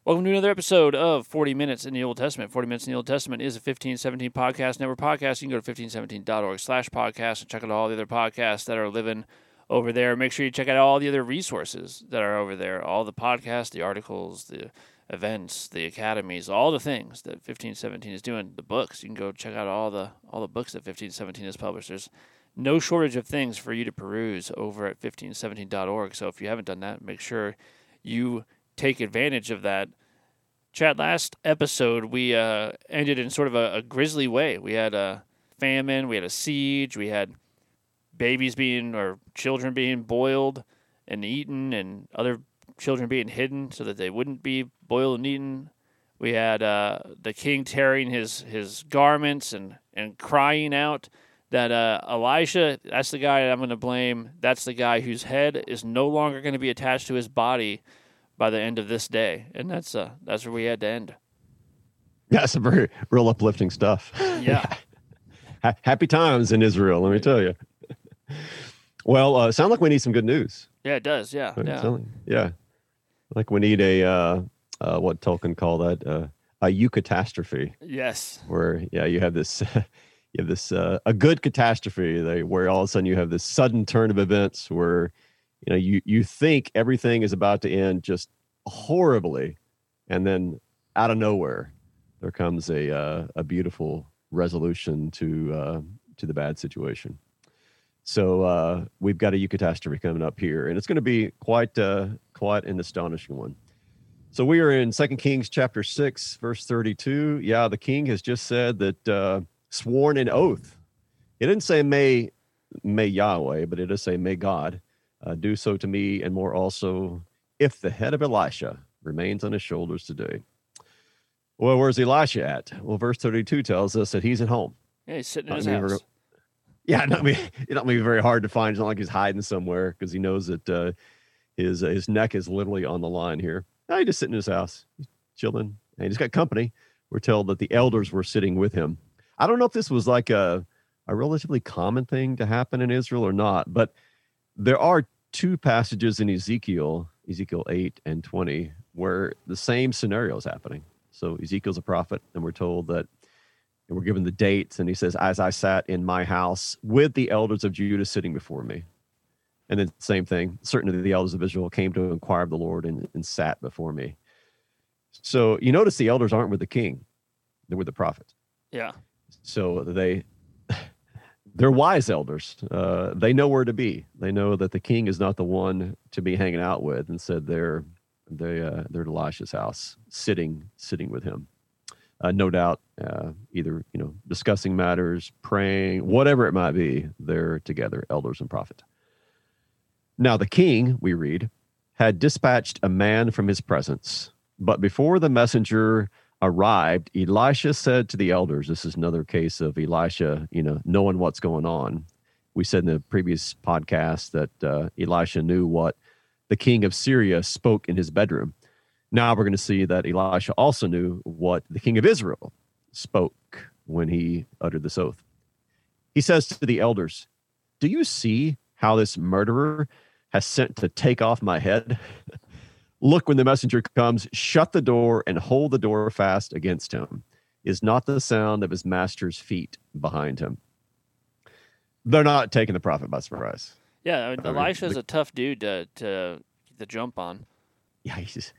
Welcome to another episode of 40 Minutes in the Old Testament. 40 Minutes in the Old Testament is a 1517 podcast network podcast. You can go to 1517.org/podcast and check out all the other podcasts that are living over there. Make sure you check out all the other resources that are over there. All the podcasts, the articles, the events, the academies, all the things that 1517 is doing. The books. You can go check out all the books that 1517 has published. There's no shortage of things for you to peruse over at 1517.org. So if you haven't done that, make sure you take advantage of that. Chad, last episode we ended in sort of a grisly way. We had a famine, we had a siege, we had children being boiled and eaten, and other children being hidden so that they wouldn't be boiled and eaten. We had the king tearing his garments and crying out that Elisha, that's the guy I'm going to blame. That's the guy whose head is no longer going to be attached to his body by the end of this day. And that's where we had to end. Yeah, some very real uplifting stuff. Yeah. Happy times in Israel, let me tell you. Well, sound like we need some good news. Yeah, it does. Yeah. Yeah. Like we need a what Tolkien called that, a eucatastrophe. Yes. Where you have this a good catastrophe where all of a sudden you have this sudden turn of events where you think everything is about to end just horribly, and then out of nowhere there comes a beautiful resolution to the bad situation. So we've got a eucatastrophe coming up here, and it's going to be quite an astonishing one. So we are in 2 Kings chapter 6, verse 32. Yeah, the king has just said that sworn an oath. It didn't say may Yahweh, but it does say may God do so to me and more also, if the head of Elisha remains on his shoulders today. Well, where's Elisha at? Well, verse 32 tells us that he's at home. Yeah, he's sitting in his house. It's not going to be very hard to find. It's not like he's hiding somewhere because he knows that his neck is literally on the line here. No, he's just sitting in his house, he's chilling, and he's got company. We're told that the elders were sitting with him. I don't know if this was like a relatively common thing to happen in Israel or not, but there are two passages in Ezekiel 8 and 20, where the same scenario is happening. So Ezekiel's a prophet, and we're told that, and we're given the dates, and he says, as I sat in my house with the elders of Judah sitting before me. And then same thing, certain of the elders of Israel came to inquire of the Lord and sat before me. So you notice the elders aren't with the king, they're with the prophet. Yeah. So they're wise elders. They know where to be. They know that the king is not the one to be hanging out with, and said they're at Elisha's house, sitting with him. No doubt, either discussing matters, praying, whatever it might be. They're together, elders and prophet. Now the king, we read, had dispatched a man from his presence, but before the messenger arrived, Elisha said to the elders, this is another case of Elisha, knowing what's going on. We said in the previous podcast that Elisha knew what the king of Syria spoke in his bedroom. Now we're going to see that Elisha also knew what the king of Israel spoke when he uttered this oath. He says to the elders, do you see how this murderer has sent to take off my head? Look, when the messenger comes, shut the door and hold the door fast against him. Is not the sound of his master's feet behind him? They're not taking the prophet by surprise. Yeah, Elisha's a tough dude to jump on. Yeah,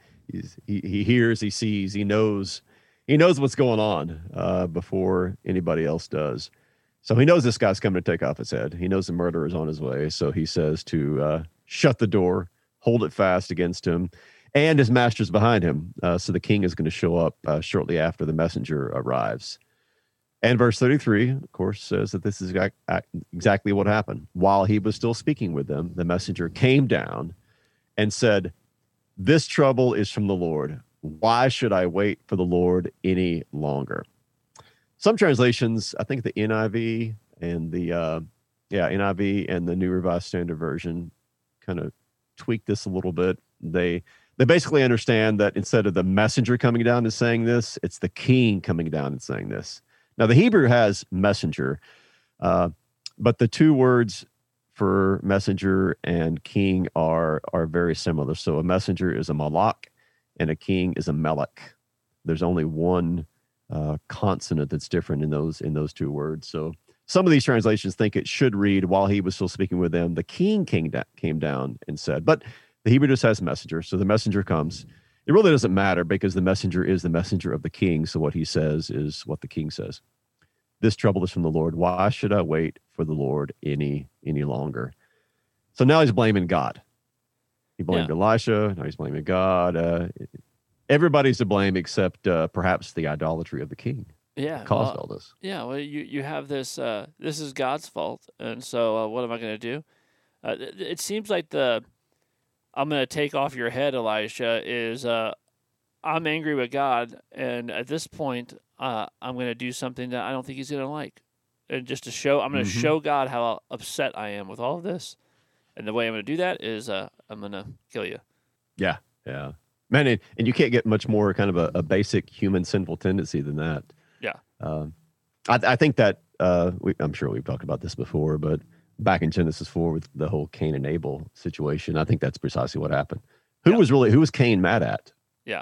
he hears, he sees, he knows what's going on before anybody else does. So he knows this guy's coming to take off his head. He knows the murderer is on his way. So he says to shut the door, hold it fast against him, and his master's behind him. So the king is going to show up shortly after the messenger arrives. And verse 33, of course, says that this is exactly what happened. While he was still speaking with them, the messenger came down and said, this trouble is from the Lord. Why should I wait for the Lord any longer? Some translations, I think the NIV and the NIV and the New Revised Standard Version kind of tweak this a little bit. They basically understand that instead of the messenger coming down and saying this, it's the king coming down and saying this. Now, the Hebrew has messenger, but the two words for messenger and king are very similar. So a messenger is a malak, and a king is a melech. There's only one consonant that's different in those two words. So some of these translations think it should read, while he was still speaking with them, the king came down and said. But the Hebrew just has messenger, so the messenger comes. It really doesn't matter because the messenger is the messenger of the king. So what he says is what the king says. This trouble is from the Lord. Why should I wait for the Lord any longer? So now he's blaming God. He blamed Elisha. Now he's blaming God. Everybody's to blame except perhaps the idolatry of the king. Yeah, Caused all this. Yeah, well, you have this. This is God's fault, and so what am I going to do? It seems like I'm going to take off your head, Elisha, is I'm angry with God, and at this point, I'm going to do something that I don't think he's going to like. And just to show, I'm going to show God how upset I am with all of this. And the way I'm going to do that is I'm going to kill you. Yeah, yeah. Man, and you can't get much more kind of a basic human sinful tendency than that. Yeah. I think that, I'm sure we've talked about this before, but back in Genesis 4 with the whole Cain and Abel situation, I think that's precisely what happened. Who was Cain mad at? Yeah.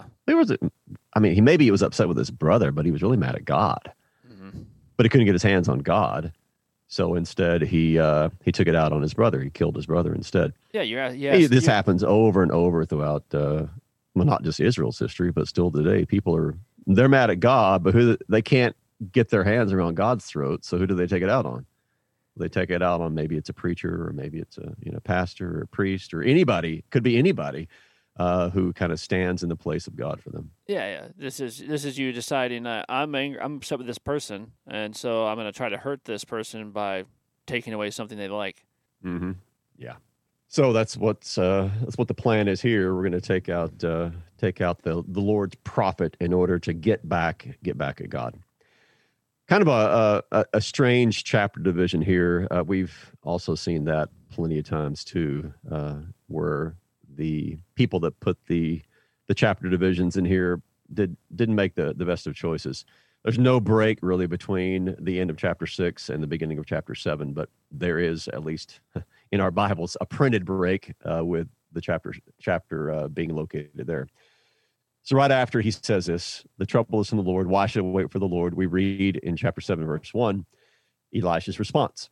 Maybe he was upset with his brother, but he was really mad at God. Mm-hmm. But he couldn't get his hands on God. So instead, he took it out on his brother. He killed his brother instead. Yeah, this happens over and over throughout, not just Israel's history, but still today. They're mad at God, but they can't get their hands around God's throat. So who do they take it out on? They take it out on, maybe it's a preacher, or maybe it's a pastor or a priest, or anybody. Could be anybody who kind of stands in the place of God for them. Yeah. This is you deciding I'm angry, I'm upset with this person, and so I'm going to try to hurt this person by taking away something they like. Mm-hmm. Yeah. So that's what the plan is here. We're going to take out the Lord's prophet in order to get back at God. Kind of a strange chapter division here. We've also seen that plenty of times too, where the people that put the chapter divisions in here didn't make the best of choices. There's no break really between the end of chapter 6 and the beginning of chapter 7, but there is, at least in our Bibles, a printed break with the chapter being located there. So right after he says this, the trouble is from the Lord. Why should I wait for the Lord? We read in chapter 7, verse 1, Elisha's response.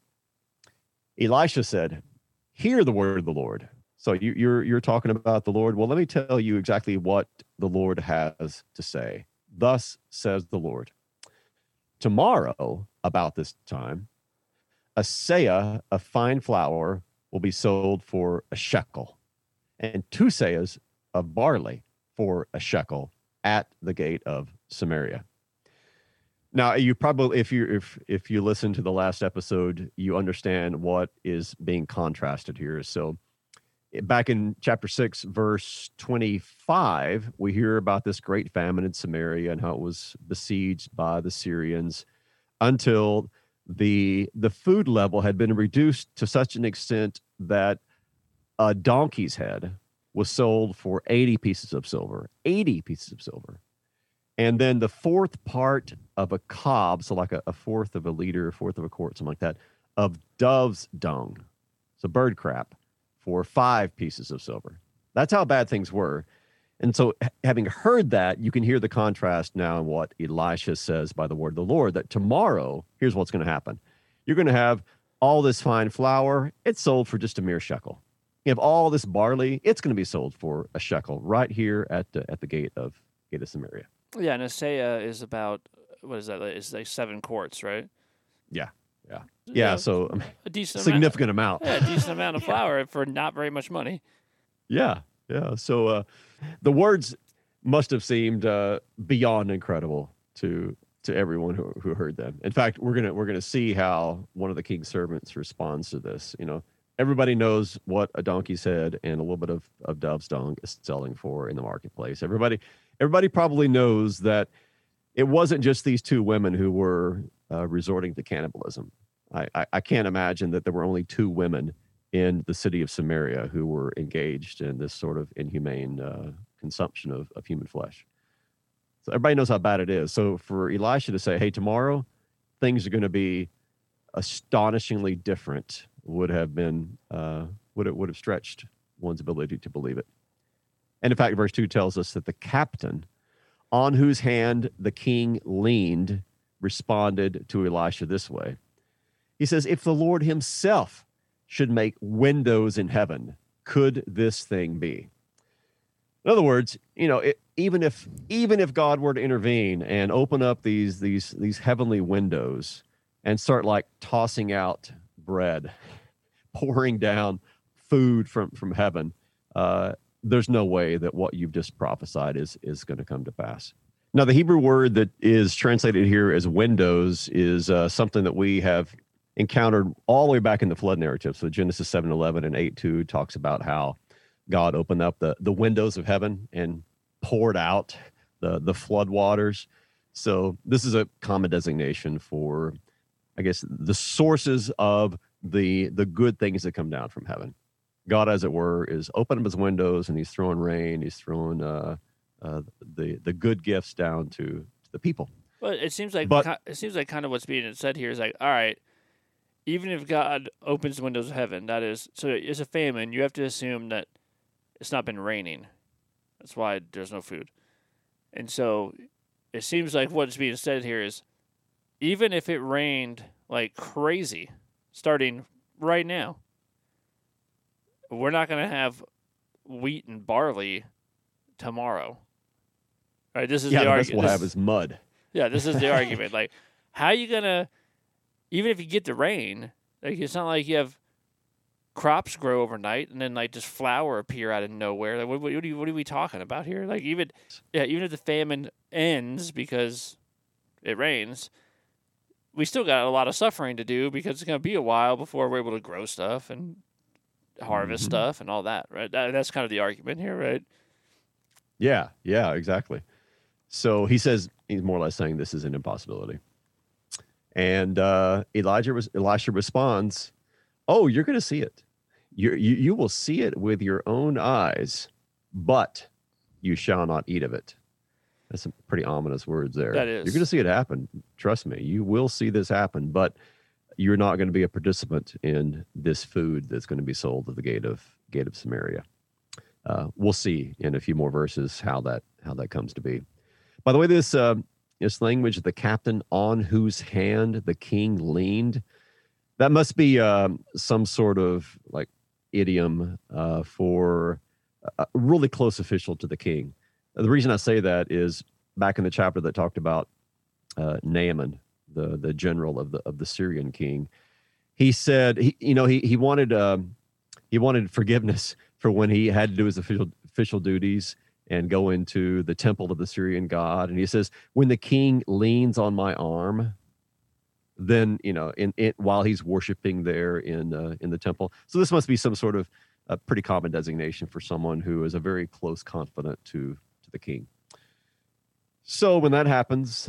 Elisha said, hear the word of the Lord. So you're talking about the Lord. Well, let me tell you exactly what the Lord has to say. Thus says the Lord. Tomorrow, about this time, a seah of fine flour will be sold for a shekel, and 2 seahs of barley for a shekel at the gate of Samaria. Now, you probably, if you listen to the last episode, you understand what is being contrasted here. So back in chapter 6, verse 25, we hear about this great famine in Samaria and how it was besieged by the Syrians until the food level had been reduced to such an extent that a donkey's head was sold for 80 pieces of silver. 80 pieces of silver. And then the fourth part of a cob, so like a fourth of a liter, a fourth of a quart, something like that, of dove's dung, so bird crap, for 5 pieces of silver. That's how bad things were. And so having heard that, you can hear the contrast now in what Elisha says by the word of the Lord, that tomorrow, here's what's going to happen. You're going to have all this fine flour. It's sold for just a mere shekel. You have all this barley. It's going to be sold for a shekel right here at the gate of Samaria. Yeah, and a seah is about, what is that? It's like 7 quarts, right? Yeah. So a decent significant amount. Yeah, a decent amount of flour for not very much money. Yeah. So the words must have seemed beyond incredible to everyone who heard them. In fact, we're gonna see how one of the king's servants responds to this. Everybody knows what a donkey's head and a little bit of dove's dung is selling for in the marketplace. Everybody probably knows that it wasn't just these 2 women who were resorting to cannibalism. I can't imagine that there were only 2 women in the city of Samaria who were engaged in this sort of inhumane consumption of human flesh. So everybody knows how bad it is. So for Elisha to say, hey, tomorrow things are going to be astonishingly different would have been would have stretched one's ability to believe it. And in fact, verse 2 tells us that the captain on whose hand the king leaned responded to Elisha this way. He says, if the Lord himself should make windows in heaven, could this thing be? In other words, even if God were to intervene and open up these heavenly windows and start like tossing out bread, pouring down food from heaven, there's no way that what you've just prophesied is going to come to pass. Now, the Hebrew word that is translated here as windows is something that we have encountered all the way back in the flood narrative. So Genesis 7:11 and 8:2 talks about how God opened up the windows of heaven and poured out the flood waters. So this is a common designation for, I guess, the sources of the good things that come down from heaven. God, as it were, is opening up his windows and he's throwing rain. He's throwing the good gifts down to the people. Well, it seems like kind of what's being said here is like, all right, even if God opens the windows of heaven, that is, so it's a famine, you have to assume that it's not been raining. That's why there's no food. And so it seems like what's being said here is, even if it rained like crazy, starting right now, we're not going to have wheat and barley tomorrow. Right? This is the argument. The best we'll have is mud. Yeah, this is the argument. Like, how are you going to, even if you get the rain, like it's not like you have crops grow overnight and then like just flower appear out of nowhere. Like, what are we talking about here? Like even if the famine ends because it rains, we still got a lot of suffering to do because it's going to be a while before we're able to grow stuff and harvest stuff and all that, right? That's kind of the argument here, right? Yeah, exactly. So he says, he's more or less saying this is an impossibility. And Elisha responds, oh, you're going to see it. You will see it with your own eyes, but you shall not eat of it. That's some pretty ominous words there. That is. You're going to see it happen. Trust me. You will see this happen, but you're not going to be a participant in this food that's going to be sold at the gate of Samaria. We'll see in a few more verses how that comes to be. By the way, this language, the captain on whose hand the king leaned, that must be some sort of like idiom for a really close official to the king. The reason I say that is back in the chapter that talked about Naaman, the general of the Syrian king. He said he wanted forgiveness for when he had to do his official duties and go into the temple of the Syrian god. And he says, when the king leans on my arm, then while he's worshiping there in the temple. So this must be some sort of a pretty common designation for someone who is a very close confidant to the king. So when that happens,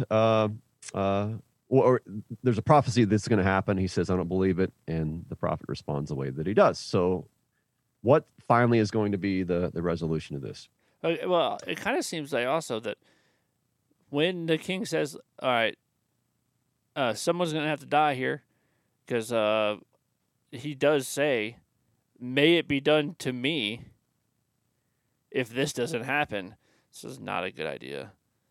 or there's a prophecy that's going to happen. He says, I don't believe it. And the prophet responds the way that he does. So what finally is going to be the resolution of this? Well, it kind of seems like also that when the king says, all right, someone's going to have to die here, because he does say, may it be done to me if this doesn't happen. This is not a good idea.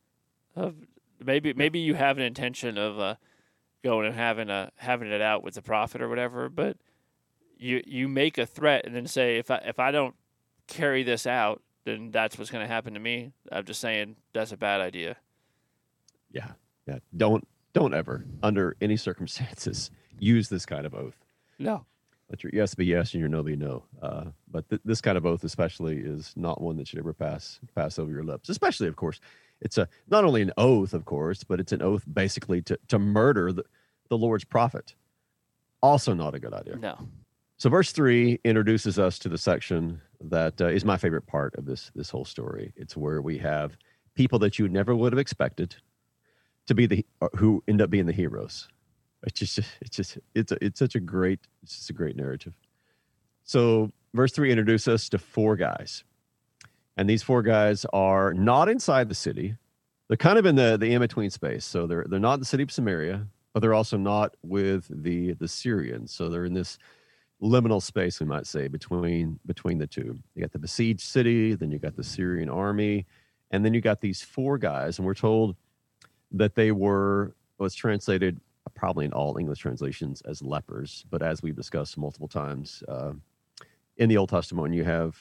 Maybe you have an intention of going and having it out with the prophet or whatever, but you make a threat and then say, if I don't carry this out, then that's what's going to happen to me. I'm just saying that's a bad idea. Yeah. Don't ever, under any circumstances, use this kind of oath. No. Let your yes be yes and your no be no. But this kind of oath especially is not one that should ever pass over your lips. Especially, of course, it's not only an oath, of course, but it's an oath basically to murder the Lord's prophet. Also not a good idea. No. So verse 3 introduces us to the section that is my favorite part of this whole story. It's where we have people that you never would have expected to be who end up being the heroes. It's such a great narrative. So verse 3 introduces us to four guys. And these four guys are not inside the city. They're kind of in the in-between space. So they're not in the city of Samaria, but they're also not with the Syrians. So they're in this liminal space, we might say, between the two. You got the besieged city, then you got the Syrian army, and then you got these four guys, and we're told that they were what's translated probably in all English translations as lepers, but as we've discussed multiple times in the Old Testament, when you have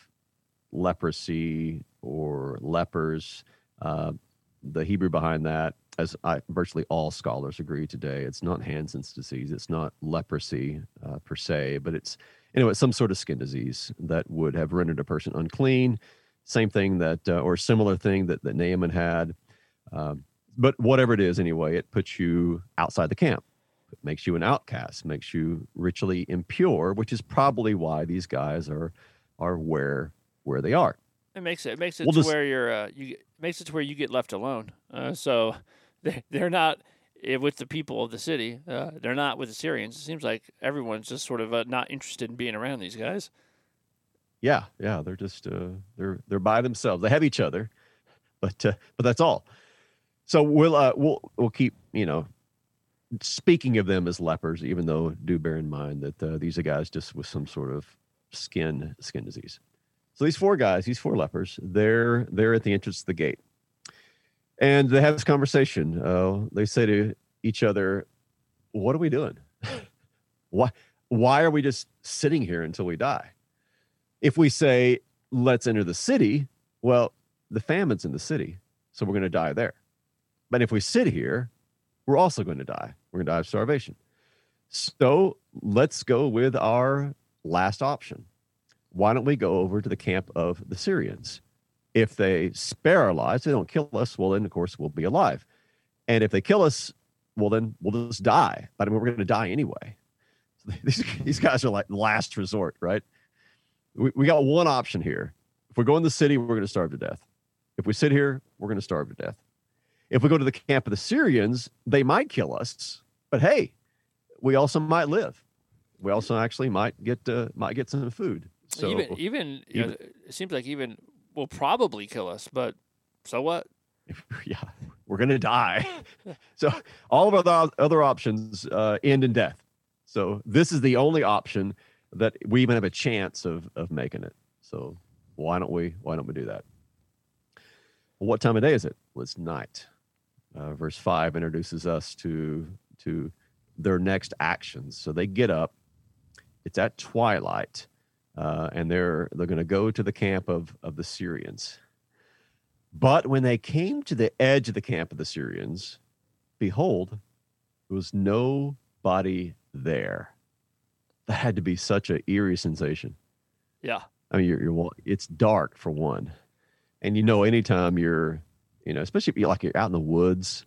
leprosy or lepers, the Hebrew behind that, virtually all scholars agree today, it's not Hansen's disease, it's not leprosy per se, but it's some sort of skin disease that would have rendered a person unclean. Same thing that, or similar thing that Naaman had. But whatever it is, anyway, it puts you outside the camp. It makes you an outcast, makes you ritually impure, which is probably why these guys are where they are. It makes it to where makes it to where you get left alone. So they're not with the people of the city. They're not with the Syrians. It seems like everyone's just sort of not interested in being around these guys. Yeah, they're just they're by themselves. They have each other, but that's all. So we'll keep speaking of them as lepers, even though do bear in mind that these are guys just with some sort of skin disease. So these four guys, these four lepers, they're at the entrance of the gate, and they have this conversation. They say to each other, "What are we doing? Why are we just sitting here until we die? If we say let's enter the city, well, the famine's in the city, so we're going to die there. But if we sit here, we're also going to die. We're going to die of starvation. So let's go with our last option. Why don't we go over to the camp of the Syrians? If they spare our lives, they don't kill us, well, then, of course, we'll be alive. And if they kill us, well, then we'll just die. But I mean, we're going to die anyway. So these guys are like last resort, right? We got one option here. If we go in the city, we're going to starve to death. If we sit here, we're going to starve to death. If we go to the camp of the Syrians, they might kill us, but hey, we also might live. We also actually might get some food. So even it seems like even will probably kill us, but so what? Yeah, we're gonna die. So all of our other options end in death. So this is the only option that we even have a chance of making it. So why don't we do that? Well, what time of day is it? Well, it's night. Verse 5 introduces us to their next actions. So they get up. It's at twilight, and they're going to go to the camp of the Syrians. But when they came to the edge of the camp of the Syrians, behold, there was nobody there. That had to be such an eerie sensation. Yeah. I mean, it's dark for one, and anytime you're, especially if you're out in the woods,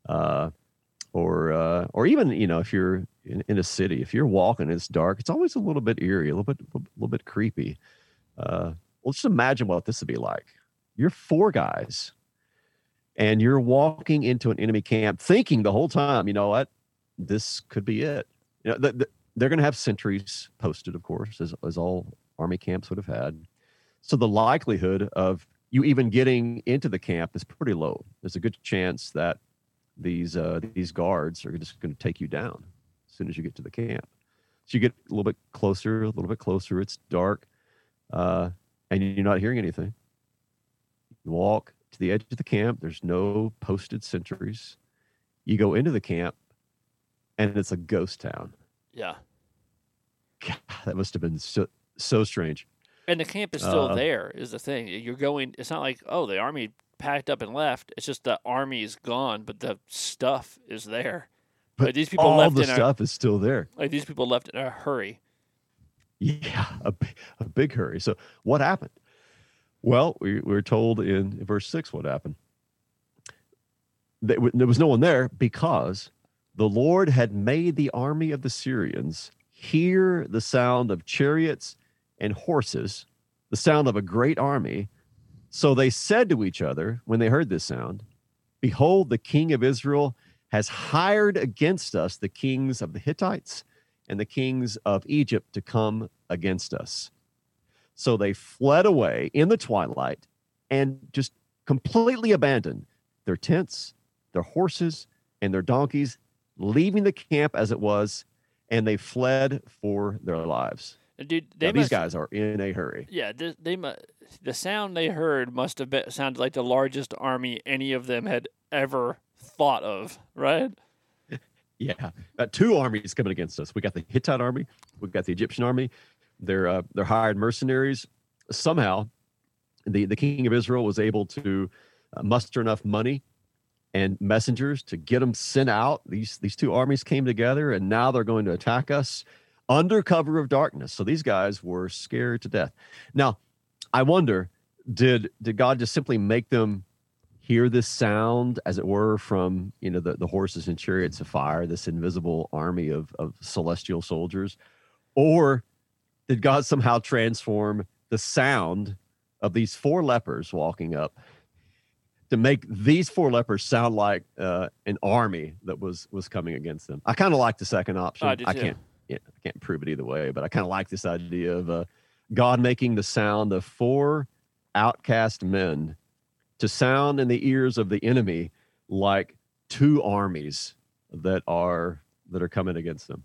or even if you're in a city, if you're walking, and it's dark, it's always a little bit eerie, a little bit creepy. Well, just imagine what this would be like. You're four guys, and you're walking into an enemy camp, thinking the whole time, you know what, this could be it. They're going to have sentries posted, of course, as all army camps would have had. So the likelihood of you even getting into the camp is pretty low. There's a good chance that these guards are just going to take you down as soon as you get to the camp. So you get a little bit closer. It's dark, and you're not hearing anything. You walk to the edge of the camp. There's no posted sentries. You go into the camp, and it's a ghost town. Yeah. God, that must have been so strange. And the camp is still there, is the thing. You're going, it's not like, the army packed up and left. It's just the army is gone, but the stuff is there. But like these people all left the stuff is still there. Like these people left in a hurry. Yeah, a big hurry. So what happened? Well, we're told in verse 6 what happened. There was no one there because the Lord had made the army of the Syrians hear the sound of chariots and horses, the sound of a great army. So they said to each other when they heard this sound, "Behold, the king of Israel has hired against us the kings of the Hittites and the kings of Egypt to come against us." So they fled away in the twilight and just completely abandoned their tents, their horses, and their donkeys, leaving the camp as it was, and they fled for their lives. Dude, Now, these guys are in a hurry. Yeah, the sound they heard must have sounded like the largest army any of them had ever thought of, right? Yeah, two armies coming against us. We got the Hittite army, we got the Egyptian army. They're hired mercenaries. Somehow, the king of Israel was able to muster enough money and messengers to get them sent out. These two armies came together, and now they're going to attack us under cover of darkness. So these guys were scared to death. Now, I wonder, did God just simply make them hear this sound, as it were, from the horses and chariots of fire, this invisible army of celestial soldiers, or did God somehow transform the sound of these four lepers walking up to make these four lepers sound like an army that was coming against them? I kind of like the second option. I can't prove it either way, but I kind of like this idea of God making the sound of four outcast men to sound in the ears of the enemy like two armies that are coming against them.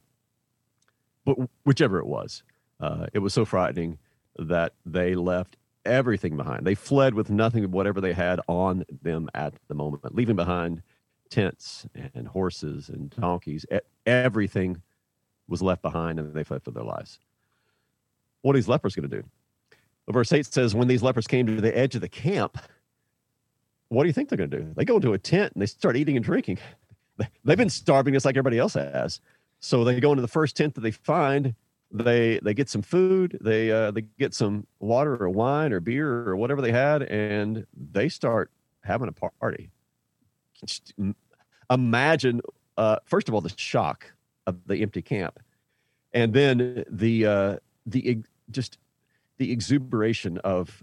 But whichever it was so frightening that they left everything behind. They fled with nothing but whatever they had on them at the moment, leaving behind tents and horses and donkeys. Everything was left behind, and they fled for their lives. What are these lepers going to do? Verse 8 says, when these lepers came to the edge of the camp, what do you think they're going to do? They go into a tent and they start eating and drinking. They've been starving just like everybody else has. So they go into the first tent that they find. They get some food. They get some water or wine or beer or whatever they had, and they start having a party. Just imagine, first of all, the shock of the empty camp, and then the exuberation of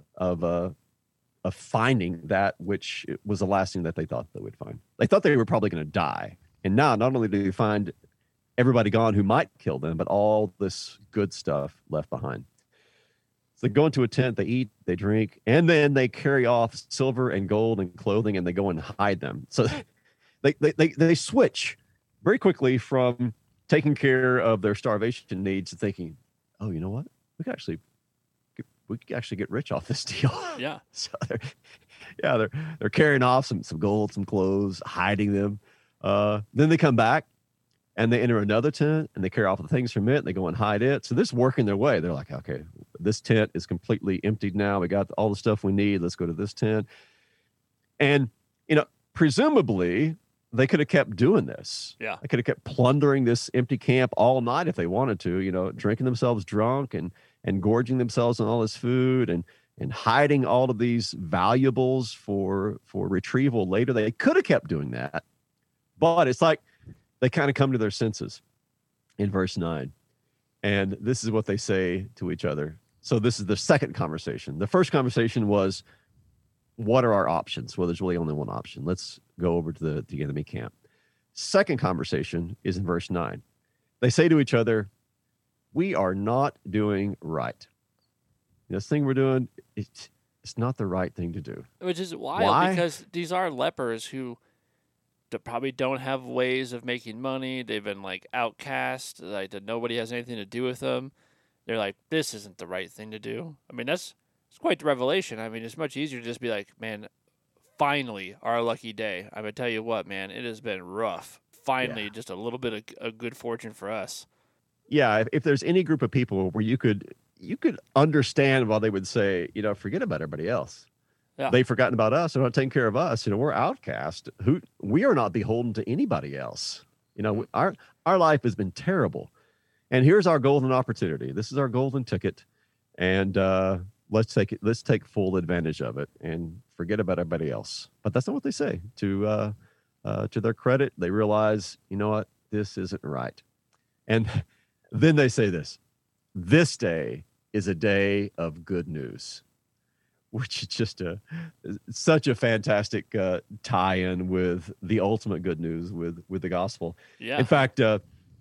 finding that which was the last thing that they thought they would find. They thought they were probably going to die, and now not only do they find everybody gone who might kill them, but all this good stuff left behind. So they go into a tent, they eat, they drink, and then they carry off silver and gold and clothing, and they go and hide them. So they switch very quickly from taking care of their starvation needs to thinking, oh, you know what? We could actually get rich off this deal. Yeah. So they're carrying off some gold, some clothes, hiding them. Then they come back and they enter another tent and they carry off the things from it and they go and hide it. So they're just working their way. They're like, okay, this tent is completely emptied now. We got all the stuff we need. Let's go to this tent. And, presumably they could have kept doing this. Yeah. They could have kept plundering this empty camp all night if they wanted to, drinking themselves drunk and gorging themselves on all this food and hiding all of these valuables for retrieval later. They could have kept doing that. But it's like they kind of come to their senses in verse 9. And this is what they say to each other. So this is the second conversation. The first conversation was, what are our options? Well, there's really only one option. Let's go over to the enemy camp. Second conversation is in verse 9. They say to each other, we are not doing right. This thing we're doing, it's not the right thing to do. Which is wild because these are lepers who probably don't have ways of making money. They've been outcast, that nobody has anything to do with them. They're like, this isn't the right thing to do. I mean, it's quite the revelation. I mean, it's much easier to just be like, man, finally our lucky day. I'm gonna tell you what, man, it has been rough. Finally, just a little bit of good fortune for us. Yeah, if there's any group of people where you could understand why they would say, forget about everybody else. Yeah. They've forgotten about us. They're not taking care of us. We're outcast. We are not beholden to anybody else. Our life has been terrible. And here's our golden opportunity. This is our golden ticket. And let's take full advantage of it and forget about everybody else. But that's not what they say. To their credit, they realize, you know what, this isn't right. And then they say this day is a day of good news, which is just such a fantastic tie-in with the ultimate good news with the gospel. Yeah. In fact, I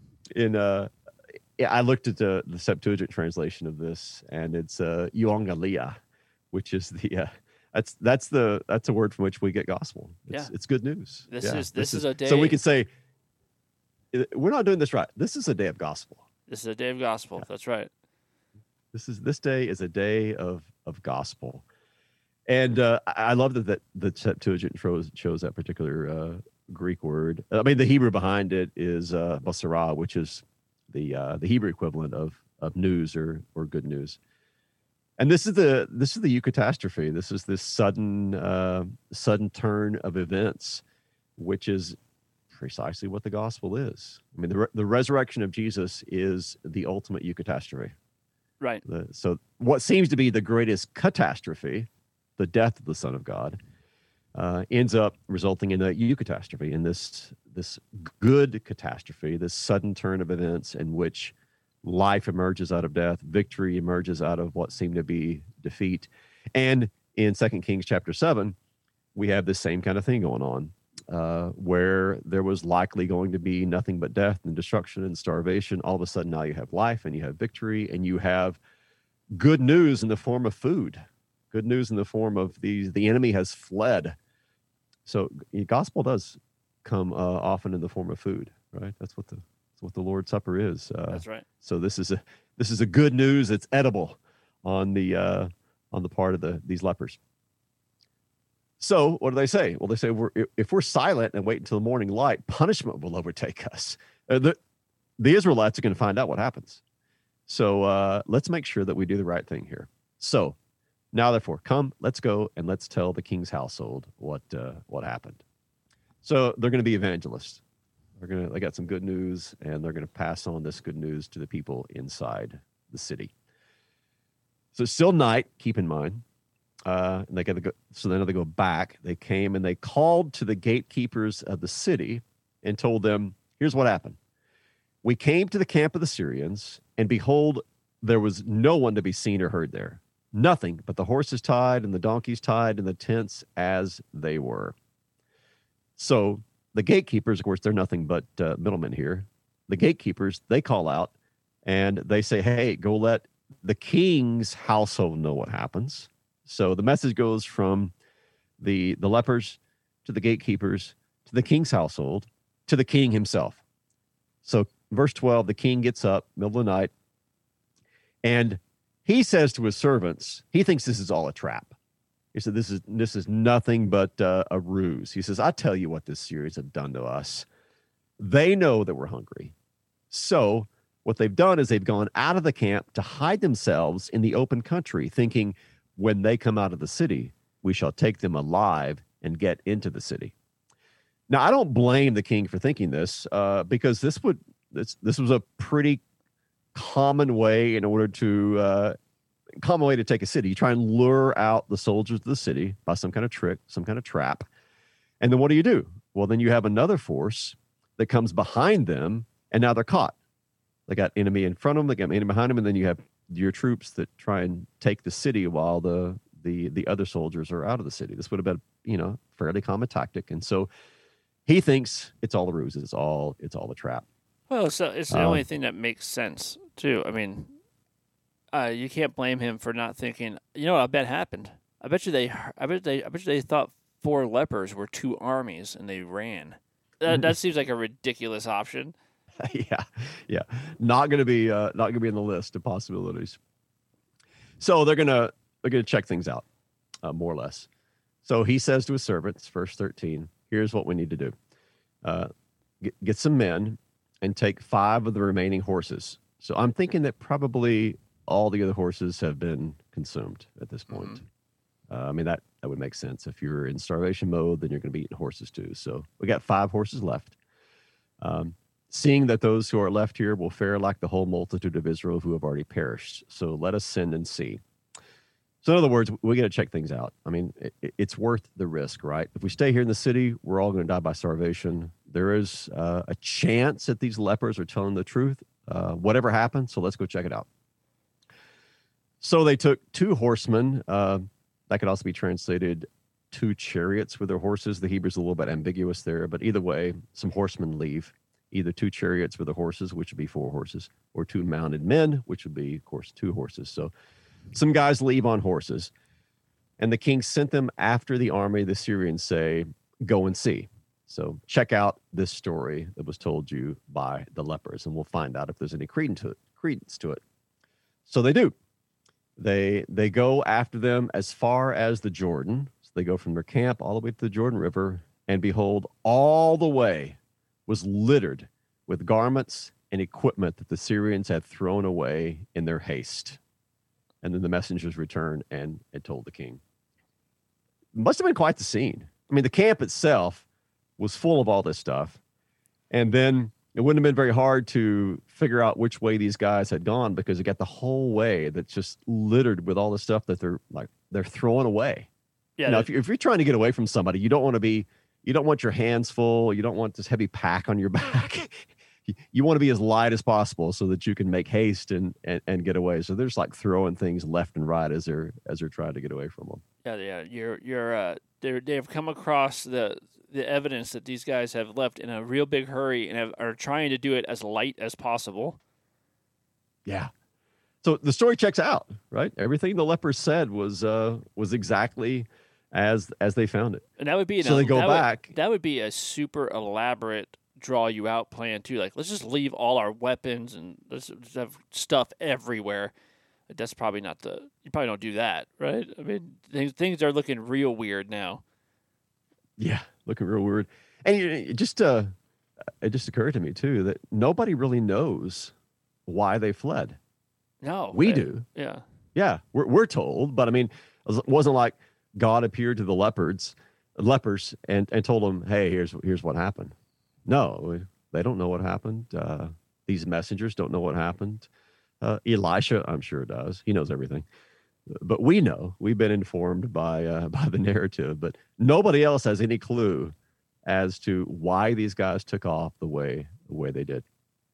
looked at the Septuagint translation of this, and it's euangelia, which is that's a word from which we get gospel. It's good news. This is a day. So we can say, we're not doing this right. This is a day of gospel. This is a day of gospel. Yeah. That's right. This day is a day of gospel. And I love that the Septuagint chose that particular Greek word. I mean, the Hebrew behind it is basara, which is the Hebrew equivalent of news or good news. And this is the eucatastrophe. This is this sudden turn of events, which is precisely what the gospel is. I mean, the resurrection of Jesus is the ultimate eucatastrophe. Right. So what seems to be the greatest catastrophe, the death of the Son of God, ends up resulting in a eucatastrophe, in this good catastrophe, this sudden turn of events in which life emerges out of death, victory emerges out of what seemed to be defeat. And in 2 Kings chapter 7, we have the same kind of thing going on, where there was likely going to be nothing but death and destruction and starvation. All of a sudden now you have life and you have victory and you have good news in the form of food, good news in the form of the enemy has fled. So the gospel does come often in the form of food, right? That's what the Lord's Supper is. That's right. So this is a good news. It's edible on the part of these lepers. So what do they say? Well, they say if we're silent and wait until the morning light, punishment will overtake us. The Israelites are going to find out what happens. So let's make sure that we do the right thing here. So now, therefore, come, let's go and let's tell the king's household what happened. So they're going to be evangelists. They got some good news, and they're going to pass on this good news to the people inside the city. So it's still night, keep in mind. And they got to go. So then they go back. They came and they called to the gatekeepers of the city and told them, "Here's what happened. We came to the camp of the Syrians, and behold, there was no one to be seen or heard there. Nothing but the horses tied and the donkeys tied and the tents as they were." So the gatekeepers, of course, they're nothing but middlemen here. The gatekeepers, they call out and they say, "Hey, go let the king's household know what happens." So the message goes from the lepers to the gatekeepers to the king's household to the king himself. So verse 12, the king gets up middle of the night and he says to his servants, he thinks this is all a trap. He said, this is nothing but a ruse. He says, "I tell you what this Syrians have done to us. They know that we're hungry. So what they've done is they've gone out of the camp to hide themselves in the open country, thinking when they come out of the city, we shall take them alive and get into the city." Now, I don't blame the king for thinking this, because this was a pretty common way to take a city. You try and lure out the soldiers of the city by some kind of trick, some kind of trap. And then what do? Well, then you have another force that comes behind them, and now they're caught. They got enemy in front of them, they got enemy behind them, and then you have your troops that try and take the city while the other soldiers are out of the city. This would have been, fairly common tactic. And so he thinks it's all a ruse. It's all a trap. Well, it's the only thing that makes sense too. I mean, you can't blame him for not thinking. You know what I bet happened? I bet you they thought 4 lepers were 2 armies and they ran. That seems like a ridiculous option. Yeah. Not gonna be in the list of possibilities. So they're gonna check things out, more or less. So he says to his servants, verse 13, "Here's what we need to do: get some men and take 5 of the remaining horses." So I'm thinking that probably all the other horses have been consumed at this point. I mean, that would make sense. If you're in starvation mode, then you're going to be eating horses too. So we got 5 horses left. Seeing that those who are left here will fare like the whole multitude of Israel who have already perished. So let us send and see. So in other words, we got to check things out. I mean, it's worth the risk, right? If we stay here in the city, we're all going to die by starvation. There is a chance that these lepers are telling the truth. Whatever happens, so let's go check it out. So they took 2 horsemen. That could also be translated 2 chariots with their horses. The Hebrew's a little bit ambiguous there, but either way, some horsemen leave. Either 2 chariots with the horses, which would be 4 horses, or 2 mounted men, which would be, of course, 2 horses. So some guys leave on horses. And the king sent them after the army. The Syrians say, "Go and see." So check out this story that was told you by the lepers, and we'll find out if there's any credence to it. So they do. They go after them as far as the Jordan. So they go from their camp all the way to the Jordan River, and behold, all the way was littered with garments and equipment that the Syrians had thrown away in their haste. And then the messengers returned and told the king. It must have been quite the scene. I mean, the camp itself was full of all this stuff. And then it wouldn't have been very hard to figure out which way these guys had gone, because it got the whole way that's just littered with all the stuff that they're throwing away. Yeah. You know, if you're trying to get away from somebody, you don't want your hands full. You don't want this heavy pack on your back. You want to be as light as possible so that you can make haste and get away. So they're just like throwing things left and right as they're trying to get away from them. Yeah. They've come across the evidence that these guys have left in a real big hurry and are trying to do it as light as possible. Yeah. So the story checks out, right? Everything the lepers said was exactly as they found it. And that would be they go back. That would be a super elaborate draw you out plan too. Like, let's just leave all our weapons and let's just have stuff everywhere. That's probably not you probably don't do that, right? I mean, things are looking real weird now. Yeah, looking real weird. And it just occurred to me too that nobody really knows why they fled. No, we do. Yeah, yeah, we're told, but I mean, it wasn't like God appeared to the lepers and told them, "Hey, here's what happened." No, they don't know what happened. These messengers don't know what happened. Elisha, I'm sure, does. He knows everything. But we know. We've been informed by the narrative, but nobody else has any clue as to why these guys took off the way they did.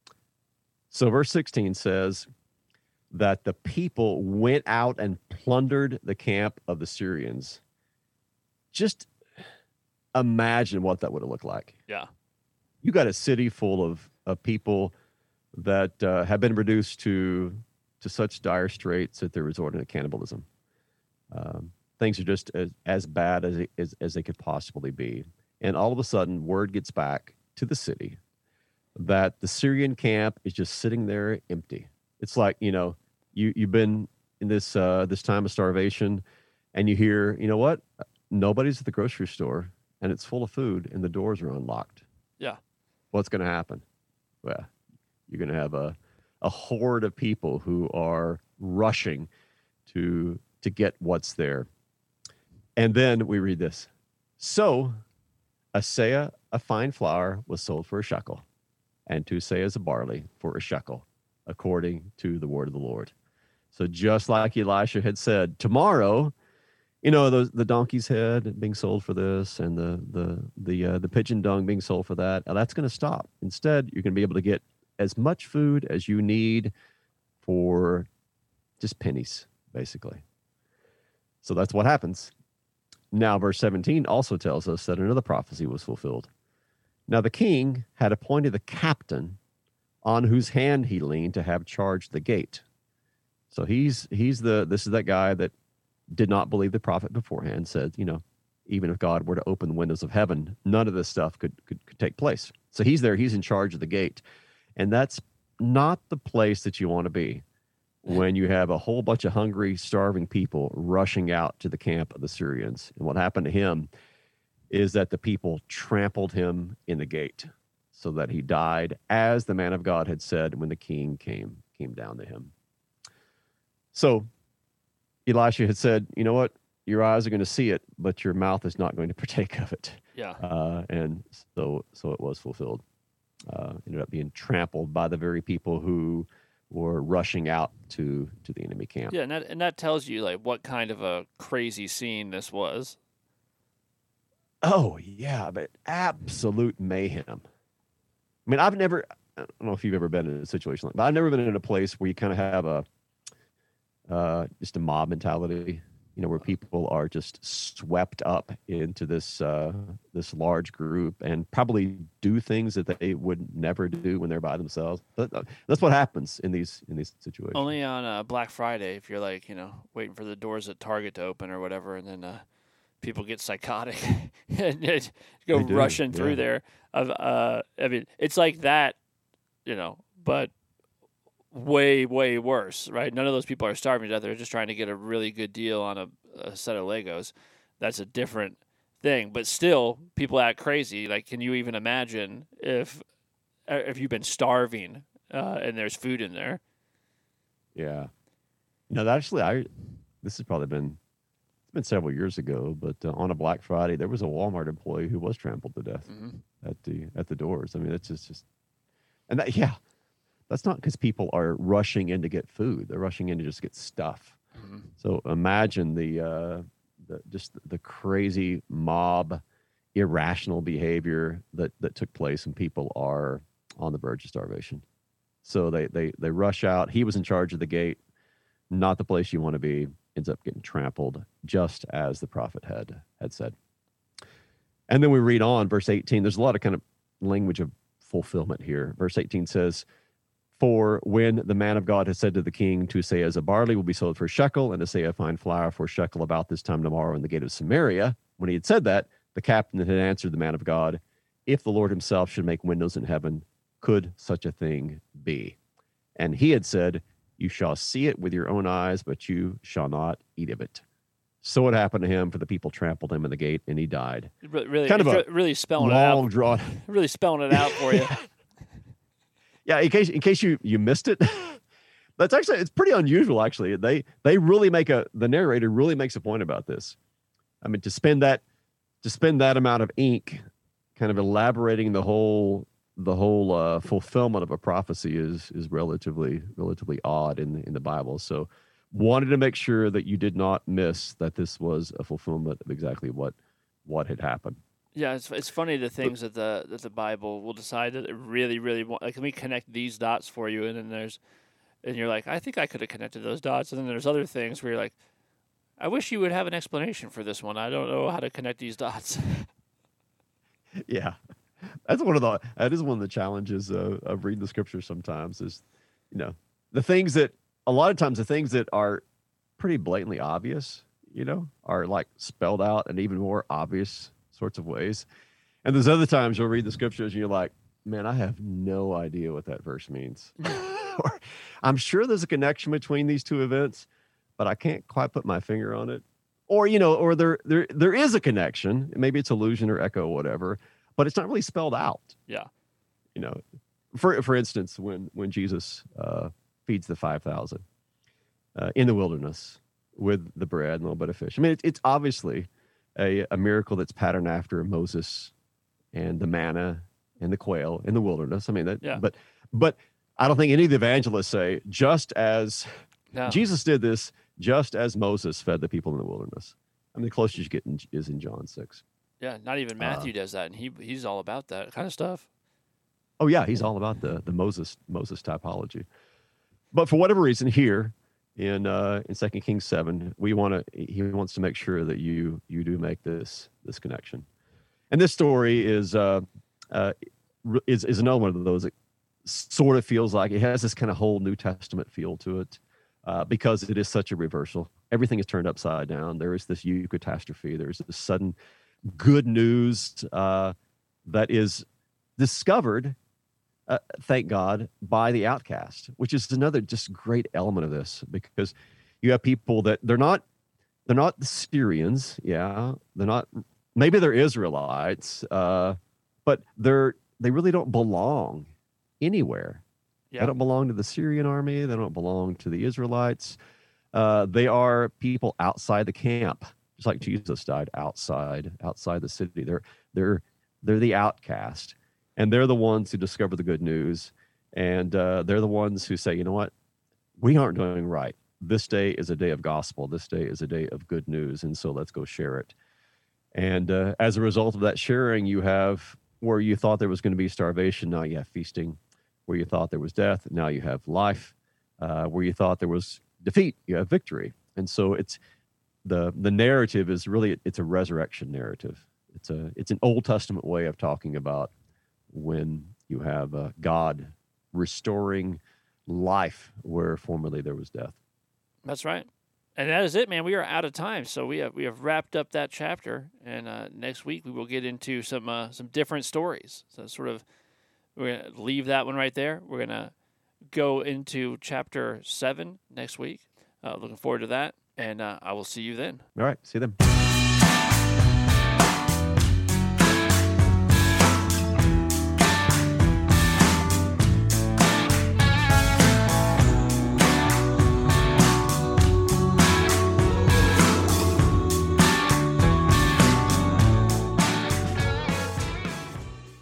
So verse 16 says that the people went out and plundered the camp of the Syrians. Just imagine what that would have looked like. Yeah. You got a city full of people that have been reduced to such dire straits that they're resorting to cannibalism. Things are just as bad as they could possibly be. And all of a sudden, word gets back to the city that the Syrian camp is just sitting there empty. It's like, you've been in this time of starvation, and you hear, you know what? Nobody's at the grocery store, and it's full of food, and the doors are unlocked. Yeah. What's going to happen? Well, you're going to have a horde of people who are rushing to get what's there. And then we read this. So a seah of fine flour was sold for a shekel, and 2 seahs of barley for a shekel, according to the word of the Lord. So just like Elisha had said, tomorrow, the donkey's head being sold for this, and the pigeon dung being sold for that, that's going to stop. Instead, you're going to be able to get as much food as you need for just pennies, basically. So that's what happens. Now, verse 17 also tells us that another prophecy was fulfilled. Now, the king had appointed the captain on whose hand he leaned to have charge the gate. So this is that guy that did not believe the prophet beforehand, said, even if God were to open the windows of heaven, none of this stuff could take place. So he's there, he's in charge of the gate. And that's not the place that you want to be when you have a whole bunch of hungry, starving people rushing out to the camp of the Syrians. And what happened to him is that the people trampled him in the gate so that he died, as the man of God had said when the king came down to him. So Elisha had said, you know what? Your eyes are going to see it, but your mouth is not going to partake of it. Yeah. And so it was fulfilled. Ended up being trampled by the very people who were rushing out to the enemy camp. Yeah, and that tells you like what kind of a crazy scene this was. Oh yeah, but absolute mayhem. I mean, I don't know if you've ever been in a situation like that, but I've never been in a place where you kind of have just a mob mentality, where people are just swept up into this large group and probably do things that they would never do when they're by themselves. That's what happens in these situations. Only on Black Friday, if you're like, waiting for the doors at Target to open or whatever, and then people get psychotic and go They do, rushing yeah. through there. I mean, it's like that, but way, way worse, right? None of those people are starving to death. They're just trying to get a really good deal on a set of Legos. That's a different thing. But still, people act crazy. Like, can you even imagine if you've been starving and there's food in there? Yeah. No, actually, this has probably been it's been several years ago, but on a Black Friday, there was a Walmart employee who was trampled to death at the doors. I mean, it's just and that yeah, that's not because people are rushing in to get food; they're rushing in to just get stuff. Mm-hmm. So imagine the crazy mob, irrational behavior that took place, and people are on the verge of starvation. So they rush out. He was in charge of the gate, not the place you want to be. Ends up getting trampled, just as the prophet had said. And then we read on, verse 18. There's a lot of kind of language of fulfillment here. Verse 18 says, "For when the man of God has said to the king, to say as a barley will be sold for a shekel, and to say a fine flour for a shekel about this time tomorrow in the gate of Samaria, when he had said that, the captain had answered the man of God, if the Lord himself should make windows in heaven, could such a thing be? And he had said, you shall see it with your own eyes, but you shall not eat of it. So it happened to him, for the people trampled him in the gate, and he died." Really, Kind of a really spelling long it out. drawn. Really spelling it out for you. Yeah, in case you missed it, it's pretty unusual. Actually, they really the narrator really makes a point about this. I mean, to spend that amount of ink, kind of elaborating the whole fulfillment of a prophecy is relatively odd in the Bible. So, wanted to make sure that you did not miss that this was a fulfillment of exactly what had happened. Yeah, it's funny the things that the Bible will decide that it really, really want. Like, let me connect these dots for you, and then you're like, I think I could have connected those dots, and then there's other things where you're like, I wish you would have an explanation for this one. I don't know how to connect these dots. Yeah, that is one of the challenges of reading the scriptures. Sometimes is, the things that a lot of times the things that are pretty blatantly obvious, are like spelled out in even more obvious sorts of ways. And there's other times you'll read the scriptures and you're like, man, I have no idea what that verse means. Or, I'm sure there's a connection between these two events, but I can't quite put my finger on it. Or, or there is a connection. Maybe it's allusion or echo or whatever, but it's not really spelled out. Yeah. For instance, when Jesus feeds the 5,000 in the wilderness with the bread and a little bit of fish. I mean, it's obviously a miracle that's patterned after Moses and the manna and the quail in the wilderness. I mean, but I don't think any of the evangelists say, just as Jesus did this, just as Moses fed the people in the wilderness. I mean, the closest you get is in John 6. Yeah, not even Matthew does that, and he's all about that kind of stuff. Oh yeah, he's all about the Moses typology. But for whatever reason, here in 2 Kings 7, he wants to make sure that you do make this connection. And this story is another one of those that sort of feels like it has this kind of whole New Testament feel to it, because it is such a reversal. Everything is turned upside down. There is this eucatastrophe. There's this sudden good news that is discovered, thank God, by the outcast, which is another just great element of this, because you have people that they're not the Syrians, maybe they're Israelites, but they really don't belong anywhere. Yeah. They don't belong to the Syrian army. They don't belong to the Israelites. They are people outside the camp, just like Jesus died outside the city. They're the outcast. And they're the ones who discover the good news. And they're the ones who say, you know what? We aren't doing right. This day is a day of gospel. This day is a day of good news. And so let's go share it. And as a result of that sharing, you have where you thought there was going to be starvation, now you have feasting. Where you thought there was death, now you have life. Where you thought there was defeat, you have victory. And so it's the narrative is really, it's a resurrection narrative. It's an Old Testament way of talking about when you have God restoring life where formerly there was death. That's right. And that is it, man. We are out of time, so we have wrapped up that chapter. And next week we will get into some different stories. So sort of we're gonna leave that one right there. We're gonna go into chapter 7 next week. Looking forward to that, and I will see you then. All right, see you then.